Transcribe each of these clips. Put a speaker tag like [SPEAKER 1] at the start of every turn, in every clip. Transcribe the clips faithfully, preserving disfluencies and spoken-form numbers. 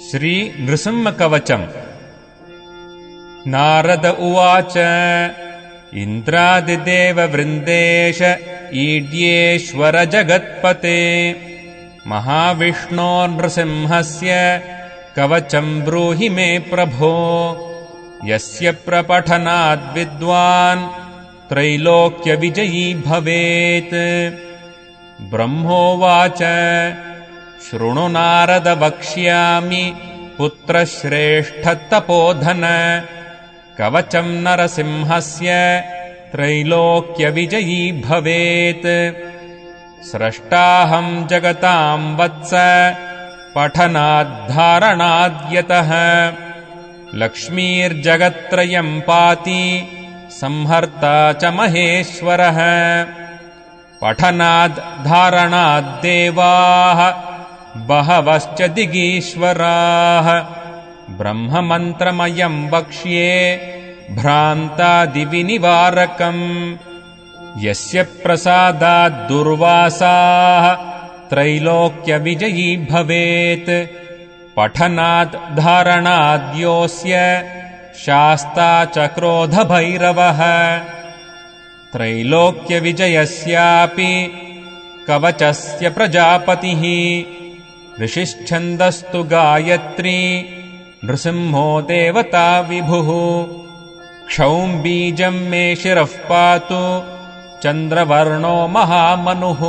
[SPEAKER 1] श्रीनृसिंहकवचम्। नारद उवाच इन्द्रादिदेववृन्देश ईड्येश्वर जगत्पते महाविष्णोर्नृसिंहस्य कवचम् ब्रूहि मे प्रभो यस्य प्रपठनाद्विद्वान् त्रैलोक्यविजयी भवेत्। ब्रह्मोवाच शृणु नारद वक्ष्यामि पुत्रश्रेष्ठतपोधन कवचम् नरसिंहस्य त्रैलोक्यविजयी भवेत्। स्रष्टाहम् जगताम् वत्स पठनाद्धारणाद्यतः लक्ष्मीर्जगत्त्रयम् पाति संहर्ता च महेश्वरः। पठनाद्धारणाद्देवाः बहवश्च दिगीश्वराः ब्रह्ममन्त्रमयम् वक्ष्ये भ्रान्तादिविनिवारकम् यस्य प्रसादाद्दुर्वासाः त्रैलोक्यविजयी भवेत्। पठनाद्धारणाद्योऽस्य शास्ता च क्रोधभैरवः त्रैलोक्यविजयस्यापि कवचस्य प्रजापतिः। ऋषिश्छन्दस्तु गायत्री नृसिंहो देवता विभुः क्षौम् बीजम् मे शिरः पातु चन्द्रवर्णो महामनुः।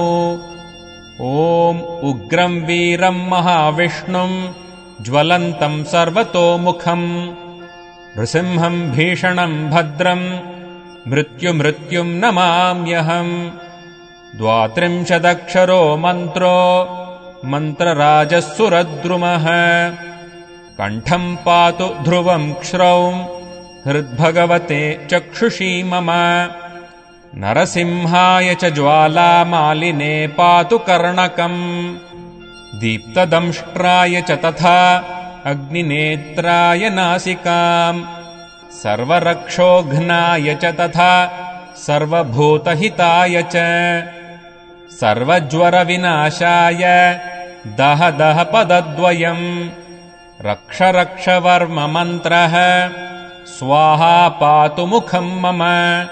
[SPEAKER 1] ॐ उग्रम् वीरम् महाविष्णुम् ज्वलन्तम् सर्वतोमुखम् नृसिंहम् भीषणम् भद्रम् मृत्युमृत्युम् नमाम्यहम्। द्वात्रिंशदक्षरो मन्त्रो मन्त्रराजः कण्ठम् पातु ध्रुवम् क्ष्रौम् हृद्भगवते चक्षुषी मम। नरसिंहाय च ज्वालामालिने पातु कर्णकम् दीप्तदंष्ट्राय च तथा अग्निनेत्राय नासिकाम् सर्वरक्षोघ्नाय च तथा सर्वभूतहिताय च सर्वज्वरविनाशाय दह दह पदद्वयम् रक्ष रक्ष वर्म मन्त्रः स्वाहा पातु मुखम् मम।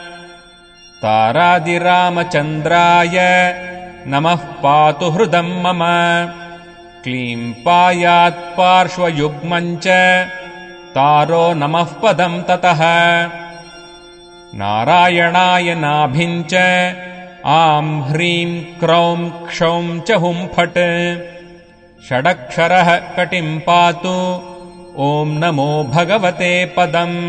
[SPEAKER 1] तारादिरामचन्द्राय नमः पातु हृदम् मम। क्लीम् पायात् पार्श्वयुग्मम् च तारो नमः पदम् ततः। नारायणाय नाभिम् च आम् ह्रीम् क्रौम् क्षौम् च हुम् फट् षडक्षरः कटिम् पातु ॐ नमो भगवते पदम्।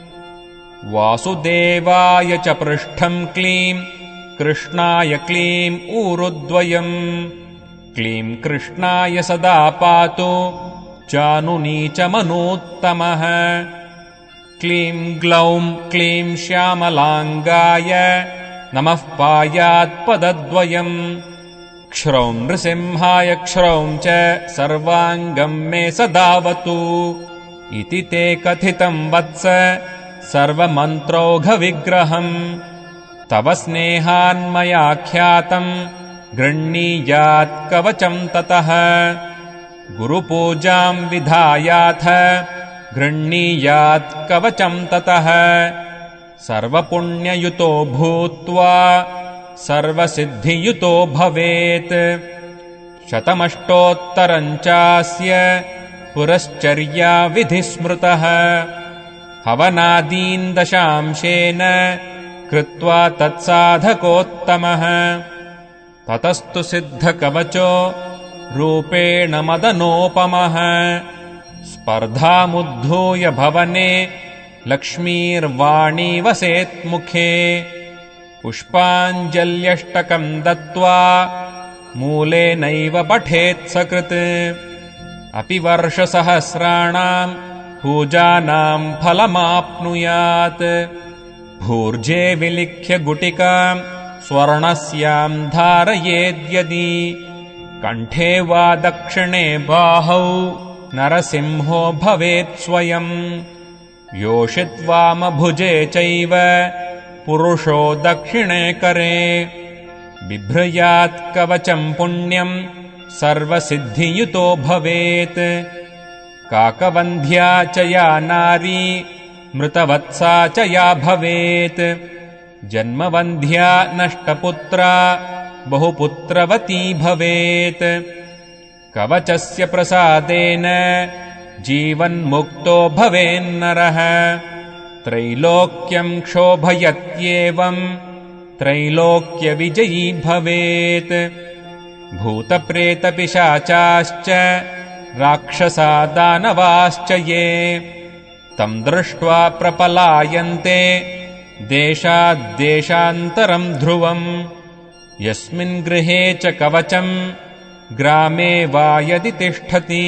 [SPEAKER 1] वासुदेवाय च पृष्ठम् क्लीम् कृष्णाय क्लीम् ऊरुद्वयम् क्लीम् कृष्णाय सदा पातु चानुनी च मनूत्तमः। क्लीम् ग्लौम् क्लीम् श्यामलाङ्गाय नमः पायात्पदद्वयम् क्ष्रौम् नृसिंहाय क्ष्रौम् च सर्वाङ्गम् मे सदावतु इति ते कथितम् वत्स सर्वमन्त्रौघविग्रहम्। तव स्नेहान्मया ख्यातम् गृह्णीयात् कवचम् ततः गुरुपूजाम् विधायाथ गृह्णीयात् कवचम् ततः सर्वपुण्ययुतो भूत्वा सर्वसिद्धियुतो भवेत्। शतमष्टोत्तरम् चास्य पुरश्चर्या विधिस्मृतः हवनादीन् दशांशेन कृत्वा तत्साधकोत्तमः। ततस्तु सिद्धकवचो रूपेण मदनोपमः स्पर्धामुद्धूय भवने लक्ष्मीर्वाणी वसेत्मुखे पुष्पाञ्जल्यष्टकम् दत्त्वा मूलेनैव पठेत्सकृत् अपि वर्षसहस्राणाम् पूजानाम् फलमाप्नुयात्। भूर्जे विलिख्य गुटिकाम् स्वर्णस्याम् धारयेद्यदि कण्ठे वा दक्षिणे बाहौ नरसिंहो भवेत् स्वयम् योषित्वामभुजे चैव पुरुषो दक्षिणे करे बिभ्रयात् कवचम् पुण्यम् सर्वसिद्धियुतो भवेत्। काकवन्ध्या च या नारी मृतवत्सा च या भवेत् जन्मवन्ध्या नष्टपुत्रा बहुपुत्रवती भवेत् कवचस्य प्रसादेन जीवन्मुक्तो भवेन्नरः त्रैलोक्यम् क्षोभयत्येवम् त्रैलोक्यविजयी भवेत् भूतप्रेतपिशाचाश्च राक्षसा दानवाश्च ये तम् दृष्ट्वा प्रपलायन्ते देशाद्देशान्तरम् ध्रुवम् यस्मिन् गृहे च कवचम् ग्रामे वा यदि तिष्ठति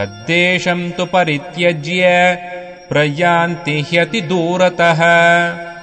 [SPEAKER 1] तद्देशम् तु परित्यज्य प्रयान्ति ह्यति दूरतः।